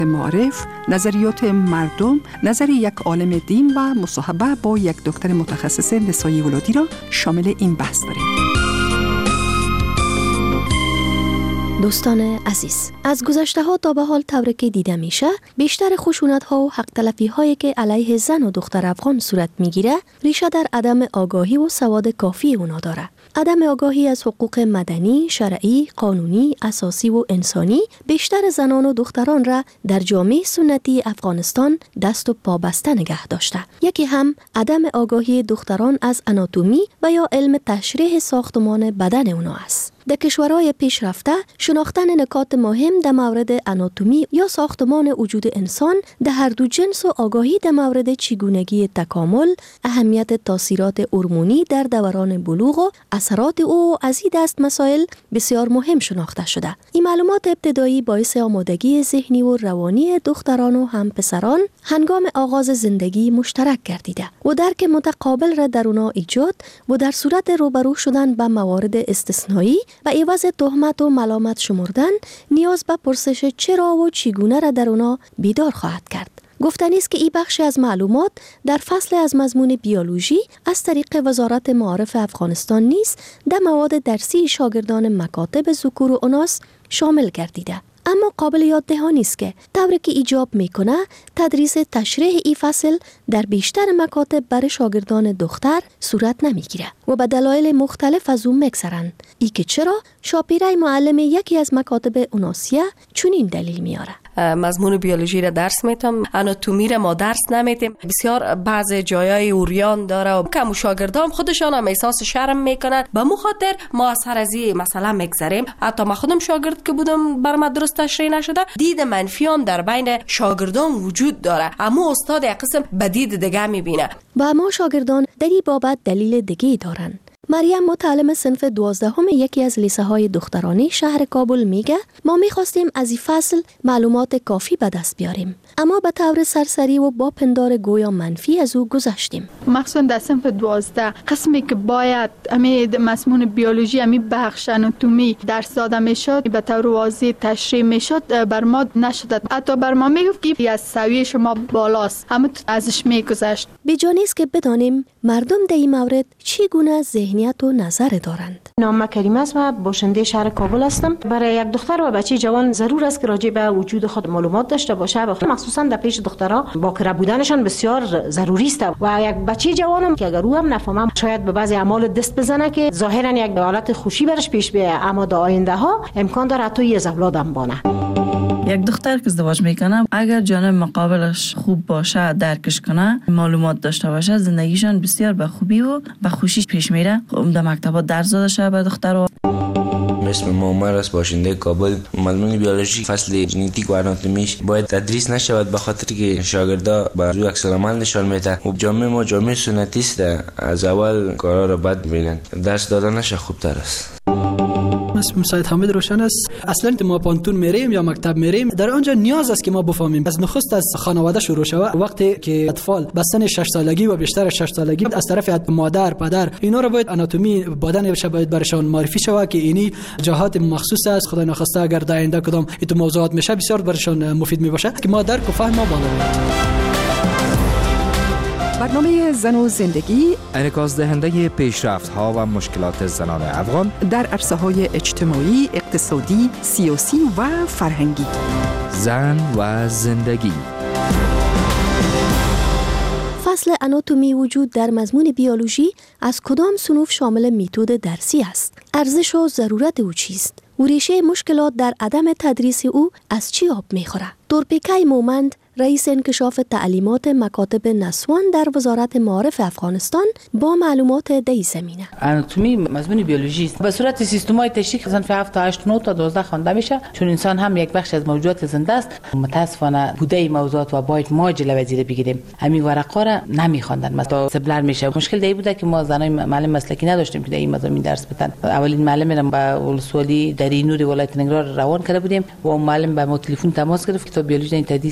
معارف، نظریات مردم، نظر یک عالم دین و مصاحبه با یک دکتر متخصص نسای ولادی را شامل این بحث داریم. دوستان عزیز، از گذشته ها تا به حال طوری که دیده میشه، بیشتر خشونت ها و حق تلفی هایی که علیه زن و دختر افغان صورت میگیره، ریشه در عدم آگاهی و سواد کافی اونا داره. عدم آگاهی از حقوق مدنی، شرعی، قانونی، اساسی و انسانی بیشتر زنان و دختران را در جامعه سنتی افغانستان دست و پا بسته نگه داشته. یکی هم عدم آگاهی دختران از آناتومی و یا علم تشریح ساختمان بدن اونا است. در کشورهای پیشرفته شناختن نکات مهم در مورد آناتومی یا ساختمان وجود انسان در هر دو جنس و آگاهی در مورد چگونگی تکامل، اهمیت تاثیرات هورمونی در دوران بلوغ و اثرات او از این دست مسائل بسیار مهم شناخته شده. این معلومات ابتدایی باعث آمادگی ذهنی و روانی دختران و هم پسران هنگام آغاز زندگی مشترک گردیده و درک متقابل را در اونا ایجاد و در صورت روبرو شدن با موارد استثنایی و عوض تهمت و ملامت شمردن نیاز به پرسش چرا و چگونه را در اونا بیدار خواهد کرد. گفتنی است که این بخش از معلومات در فصل از مضمون بیولوژی از طریق وزارت معارف افغانستان نیز در مواد درسی شاگردان مکاتب ذکور و اناث شامل گردیده. اما قابل یاد دهانی است که طوری که ایجاب میکنه تدریس تشریح این فصل در بیشتر مکاتب برای شاگردان دختر صورت نمیگیره و به دلایل مختلف از اون میگذرند. ای که چرا شاپیره معلم یکی از مکاتب اناسیه چنین دلیل میاره. مضمون بیولوژی را درس میتم، آناتومی را ما درس نمیتیم. بسیار بعض جایای اوریان داره و کم شاگردان خودشان هم احساس شرم میکنن. به مو خاطر ما از هر از این مسئله میگذریم. حتی ما خودم شاگرد که بودم بر ما درست تشریح نشده، دید منفی هم در بین شاگردان وجود داره. اما استاد یک قسم به دید دیگه میبینه. با ما شاگردان در این بابت دلیل دیگه دارن. مریم متعلم صنف 12 یکی از لیسه های دخترانی شهر کابل میگه ما میخواستیم از این فصل معلومات کافی به دست بیاریم، اما به طور سرسری و با پندار گویا منفی از او گذشتیم. مخصوصا در صنف 12 قسمی که باید همین مضمون بیولوژی، همین بخش آناتومی درس داده میشد به طور واضح تشریح میشد، بر ما نشد. حتی بر ما میگفت که از سویه شما بالاست، همه ازش میگذشت. بی‌جانی است که بدانیم مردم در این مورد چگونه ذهنیت و نظر دارند. نام کریم است و باشنده شهر کابل هستم. برای یک دختر و بچه جوان ضرور است که راجع به وجود خود معلومات داشته باشه، مخصوصا در پیش دخترها باکره بودنشان بسیار ضروری است و یک بچه جوانم که اگر او هم نفهمه شاید به بعضی اعمال دست بزنه که ظاهرا یک حالت خوشی برش پیش بیاد، اما در آینده ها امکان داره حتی یه اولادم بانه. یک دختر که ازدواج میکنه اگر جانب مقابلش خوب باشه، درکش کنه، معلومات داشته باشه، زندگیشان بسیار به خوبی و به خوشی پیش میره. در مکتبات درس داده شده به دخترها. اسم معمر است، باشنده کابل. مضمون بیولوژی فصل ژنتیک و آناتومیش باید تدریس نشود به خاطر که شاگردا به روی عکس العمل نشان میدن و جامعه ما جامعه سنتی است، از اول کارا را بد میبینن. درس دادنش خوبتر است. اسمم سید حامد روشن است. اصلا ما پانتون میریم یا مکتب میریم، در آنجا نیاز است که ما بفهمیم از نخست از خانواده شروع شود. وقتی که اطفال به سن 6 سالگی و بیشتر 6 سالگی از طرف مادر، پدر، اینا رو باید آناتومی بدن باید برشان معرفی شود که اینی جهات مخصوص است. خدای نخواسته اگر در آینده کدام این موضوعات میشه بسیار برشان مفید میباشه که ما درک و فهم ما بالا بره. برنامه زن و زندگی انعکاس دهنده پیشرفت‌ها و مشکلات زنان افغان در عرصه‌های اجتماعی، اقتصادی، سیاسی و فرهنگی. زن و زندگی. فصل آناتومی وجود در مضمون بیولوژی از کدام صنوف شامل میتود درسی است؟ ارزش و ضرورت او چیست؟ و ریشه مشکلات در عدم تدریس او از چی آب میخوره؟ دورپیکای مومند، رئیس انکشاف تعلیمات مکاتب نسوان در وزارت معارف افغانستان با معلومات در زمینه. آناتومی مضمون بیولوژی است. به صورت سیستم‌های تشریح صنف 7 تا 8 9 تا 12 خوانده میشه، چون انسان هم یک بخش از موجودات زنده است. متاسفانه بوده موضوعات و باید ما جلوه زیر بگیریم. همین ورقا را نمیخواندن، مثلا سبلر میشه. مشکل دی بوده که ما زنای معلم مسلکی نداشتیم که در این مضامین درس بدن. اولین معلم را با ولسوالی در نور ولایت ننگرهار روان کرده بودیم و معلم با ما تلفن تماس گرفت که تو بیولوژی تدریس نشده.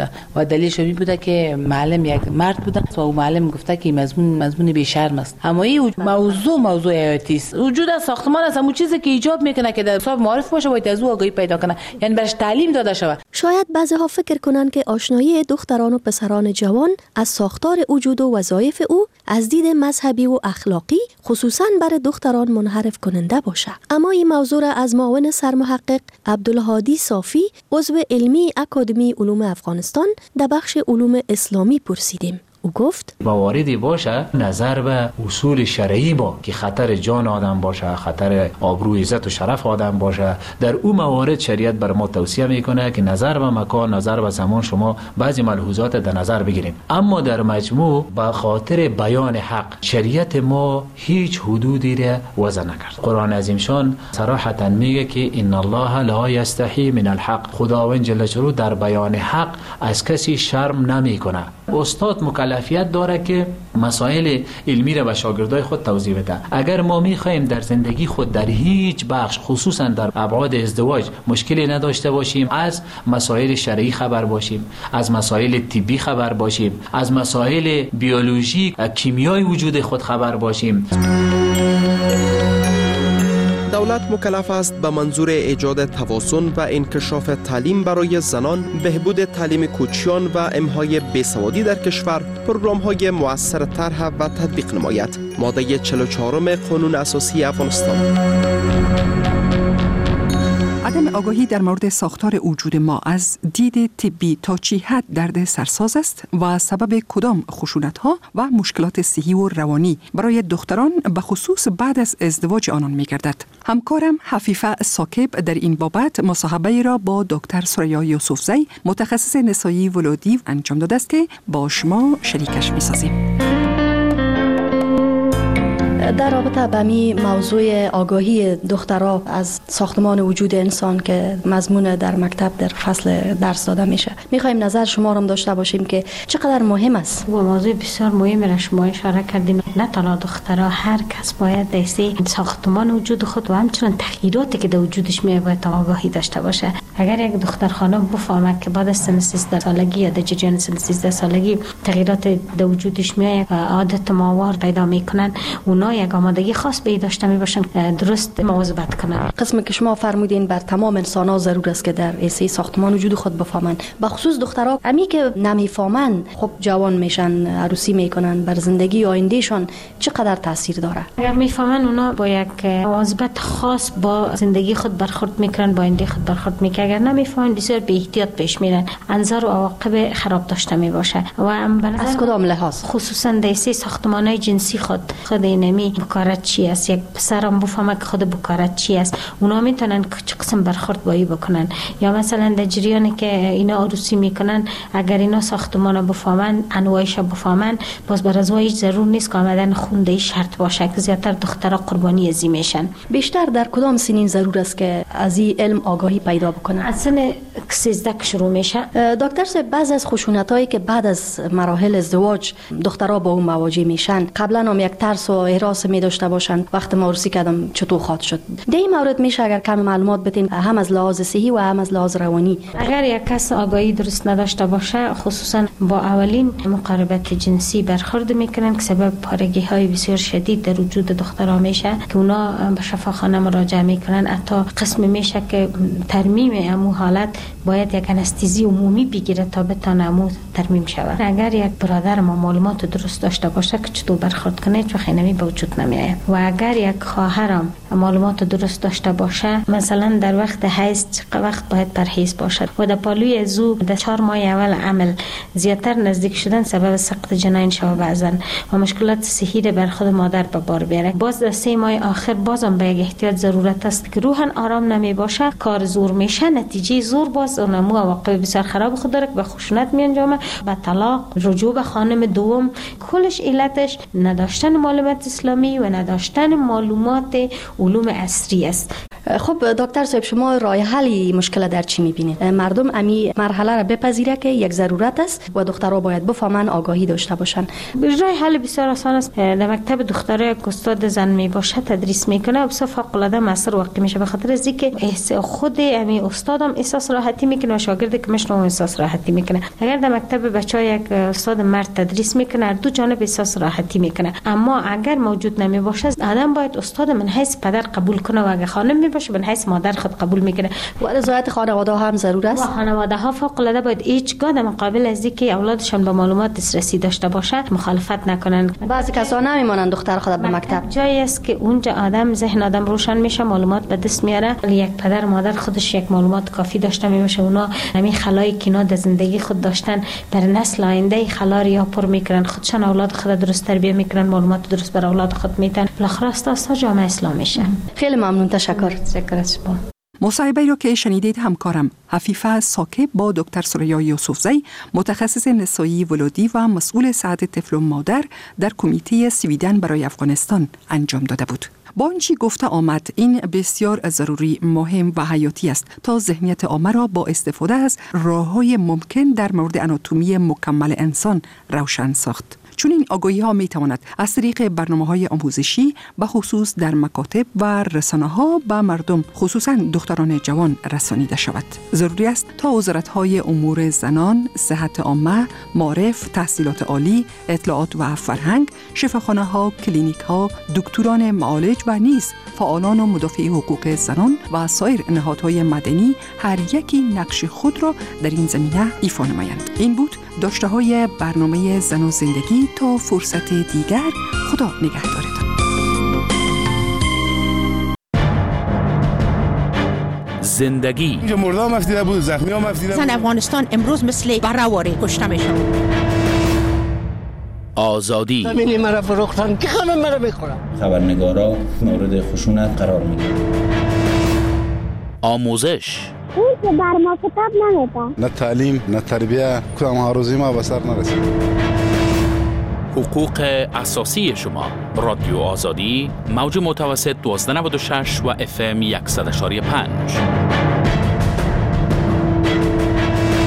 بوده و دلیلش این بوده که معلم یک مرد بوده و او معلم گفته که مضمون بی‌شرم است. اما این موضوع حیاتی است. وجود ساختمان است، اون چیزی که ایجاب میکنه که در حساب معارف باشه باید از او آگاهی پیدا کنه، یعنی برش تعلیم داده شود. شاید بعضی‌ها فکر کنند که آشنایی دختران و پسران جوان از ساختار وجود و وظایف او از دید مذهبی و اخلاقی خصوصاً برای دختران منحرف کننده باشه. اما این موضوع را از معاون سرمحقق عبدالهادی صافی عضو علمی اکادمی علوم افغانستان در بخش علوم اسلامی پرسیدیم. او گفت مواردی باشه نظر به اصول شرعی با که خطر جان آدم باشه، خطر آبرو عزت و شرف آدم باشه، در اون موارد شریعت بر ما توصیه میکنه که نظر به مکان، نظر به زمان شما بعضی ملحوظات در نظر بگیریم. اما در مجموع به خاطر بیان حق شریعت ما هیچ حدودی را وضع نکرد. قرآن عظیمشان صراحتا میگه که ان الله لا یستحی من الحق، خداوند جل جلاله در بیان حق از کسی شرم نمیکنه. استاد مکلفیت داره که مسائل علمی را به شاگردای خود توضیح بده. اگر ما میخوایم در زندگی خود در هیچ بخش خصوصا در ابعاد ازدواج مشکلی نداشته باشیم، از مسائل شرعی خبر باشیم، از مسائل طبی خبر باشیم، از مسائل بیولوژیک کیمیایی وجود خود خبر باشیم. دولت مکلف است به منظور ایجاد توازن و انکشاف تعلیم برای زنان، بهبود تعلیم کوچیان و امحای بیسوادی در کشور پروگرام‌های مؤثر طرح و تطبیق نماید. ماده 44 قانون اساسی افغانستان. عدم آگاهی در مورد ساختار وجود ما از دید طبی تا چی حد درد سرساز است و سبب کدام خشونت‌ها و مشکلات صحی و روانی برای دختران به خصوص بعد از ازدواج آنان می‌گردد. همکارم حفیفه ساکب در این بابت مصاحبه را با دکتر سریا یوسفزی متخصص نسایی ولادی انجام داده است که با شما شریکش می‌سازیم. در رابطه با می موضوع آگاهی دخترها از ساختمان وجود انسان که مضمون در مکتب در فصل درس داده میشه، میخوایم نظر شما رو داشته باشیم که چقدر مهم است. و موضوع بسیار مهمی را شما اشاره کردین. نه تنها دخترها، هر کس باید در ساختمان وجود خود و همچنین تغییراتی که در وجودش میاد باید آگاهی داشته باشه. اگر یک دختر خانم بفهمه که بعد از سن 13 سالگی یا در جریان سن 13 سالگی تغییرات در وجودش میاد و عادت ماوار پیدا میکنن، اونا یک آمادگی خاص به داشته میباشن درست مواظبت کنن. قسمی که شما فرمودین بر تمام انسان‌ها ضرور است که در ایسه ساختمان وجود خود بفهمن. به خصوص دخترها امی که نمیفهمن، خب جوان میشن، عروسی میکنن، بر زندگی آیندهشان چقدر تاثیر داره؟ اگر میفهمن اونا با یک مواظبت خاص با زندگی خود برخورد میکنن، با آینده خود برخورد میکنن. اگر نمیفهمن بسیار بی احتیاط پیش میرن، انظار و عواقب خراب داشته میباشه. و از کدام لحاظ؟ خصوصا در ایسه ساختمان‌های جنسی خود اینمی بکارت چی است، یک پسرم بفهمه که خود بکارت چی است، اونا میتونن چه قسم برخورد با ای بکنن. یا مثلا در جریانی که اینا عروسی میکنن، اگر اینا ساختمان بفهمن، انواعش بفهمن، باز بر ازواج ضرور نیست که آمدن خونده شرط باشه که زیادتر دخترها قربانی ازی میشن. بیشتر در کدام سنین ضرور است که از این علم آگاهی پیدا بکنن؟ از سن 13 شروع میشه. دکتر صاحب، بعض از خشونتایی که بعد از مراحل ازدواج دخترها با اون مواجه میشن، قبلا هم یک ترس و هراس می داشته باشن وقت ما عروسی کردم چطور خواهد شد؟ در این مورد میشه اگر کم معلومات بدین، هم از لحاظ صحی و هم از لحاظ روانی؟ اگر یک کس آگاهی درست نداشته باشه، خصوصا با اولین مقاربت جنسی برخورد میکنن که سبب پارگی های بسیار شدید در وجود دخترها میشه که اونا به شفاخانه مراجعه میکنن. حتی قسم میشه که ترمیم امو حالت باید یک انستزی عمومی بگیره تا بتونه امو ترمیم شود. اگر یک برادر ما معلومات درست داشته باشه که چطور برخورد کنه، چه خینمی به وجود نمیاد. و اگر یک خواهرم معلومات درست داشته باشه، مثلا در وقت حیض وقت باید پرهیز باشد و در پالوی زو در 4 ماه اول عمل زیادتر نزدیک شدن سبب سقط جنین شود بعضن و مشکلات صحی بر خود مادر به بار بیاره. باز در 3 ماه آخر بازم به یک احتیاط ضرورت است که روحن آرام نمی باشه، کار زور میشه، نتیجه زور باز اونمو عواقب بسیار خراب خود داره که به خشونت می انجامه، به طلاق، رجوع به خانم دوم. کلش علتش نداشتن معلومات اسلامی و نداشتن معلومات علوم عصری است. خب دکتر صاحب، شما راه حل مشکل در چی می‌بینید؟ مردم امی مرحله را بپذیره که یک ضرورت است و دخترها باید بفهمن، آگاهی داشته باشن. راه حل بسیار آسان است. در مکتب دختره که استاد زن می باشه تدریس میکنه و بسیار فوق العاده موثر واقع میشه، به خاطر از اینکه خود امی استادم احساس راحتی میکنه و شاگردی که مشنو احساس راحتی میکنه. اگر در مکتب بچه‌ها یک استاد مرد تدریس میکنه، دو جانب احساس راحتی میکنه. اما اگر موجود نمی باشه، آدم باید استاد من حیث پدر قبول کنه و اگر خانم می باشه من حیث مادر خود قبول میکنه. و رضایت خانواده هم ضرور است. و خانواده ها فوق العاده باید هیچگاه در مقابل از اینکه اولادشان به معلومات دسترسی داشته باشه مخالفت نکنن. بعضی کسا نمیمونن دختر خود به مکتب. جایی است که اونجا ذهن آدم روشن میشه، معلومات به دست میاره. یک پدر مادر خودش یک معلومات کافی داشته میشه، اونا همین خلایی که اینا در زندگی خود داشتن در نسل آینده خلا رو پر میکنن، خودشان اولاد خود درست تربیت میکنن، معلومات درست بر اولاد خود میتن. بالاخره اساس جامعه اسلامی میشه. خیلی ممنون، تشکر. مصاحبه را که شنیدید همکارم حفیفه ساکب با دکتر سریا یوسفزی، متخصص نسایی ولادی و مسئول صحت طفل و مادر در کمیته سویدن برای افغانستان انجام داده بود. با آنچه گفته آمد، این بسیار ضروری، مهم و حیاتی است تا ذهنیت عامه را با استفاده از راه‌های ممکن در مورد آناتومی مکمل انسان روشن ساخت. چون این آگاهی ها می تواند از طریق برنامه‌های آموزشی به خصوص در مکاتب و رسانه‌ها به مردم، خصوصا دختران جوان، رسانیده شود. ضروری است تا وزارت‌های امور زنان، صحت عامه، معارف، تحصیلات عالی، اطلاعات و فرهنگ، شفاخانه‌ها، کلینیک‌ها، دکتران معالج و نیز فعالان و مدافع حقوق زنان و سایر نهادهای مدنی هر یکی نقش خود را در این زمینه ایفا نمایند. این بود داشته‌های برنامه زن و زندگی. تا فرصت دیگر، خدا نگهدارتان. زندگی اینجا مرده هم افتیده بود، زخمی هم افتیده بود. زن افغانستان امروز مثل برهواری کشته میشن. آزادی زمینی مرا فروختن که خانم مرا بخورم. خبرنگارا مورد خشونت قرار میگیرن. آموزش اون که بر ما کتاب نمیده. نه تعلیم، نه تربیه، کدام هاروزی ما به سر نرسید. حقوق اساسی شما. رادیو آزادی، موج متوسط 1296 و FM 100.5.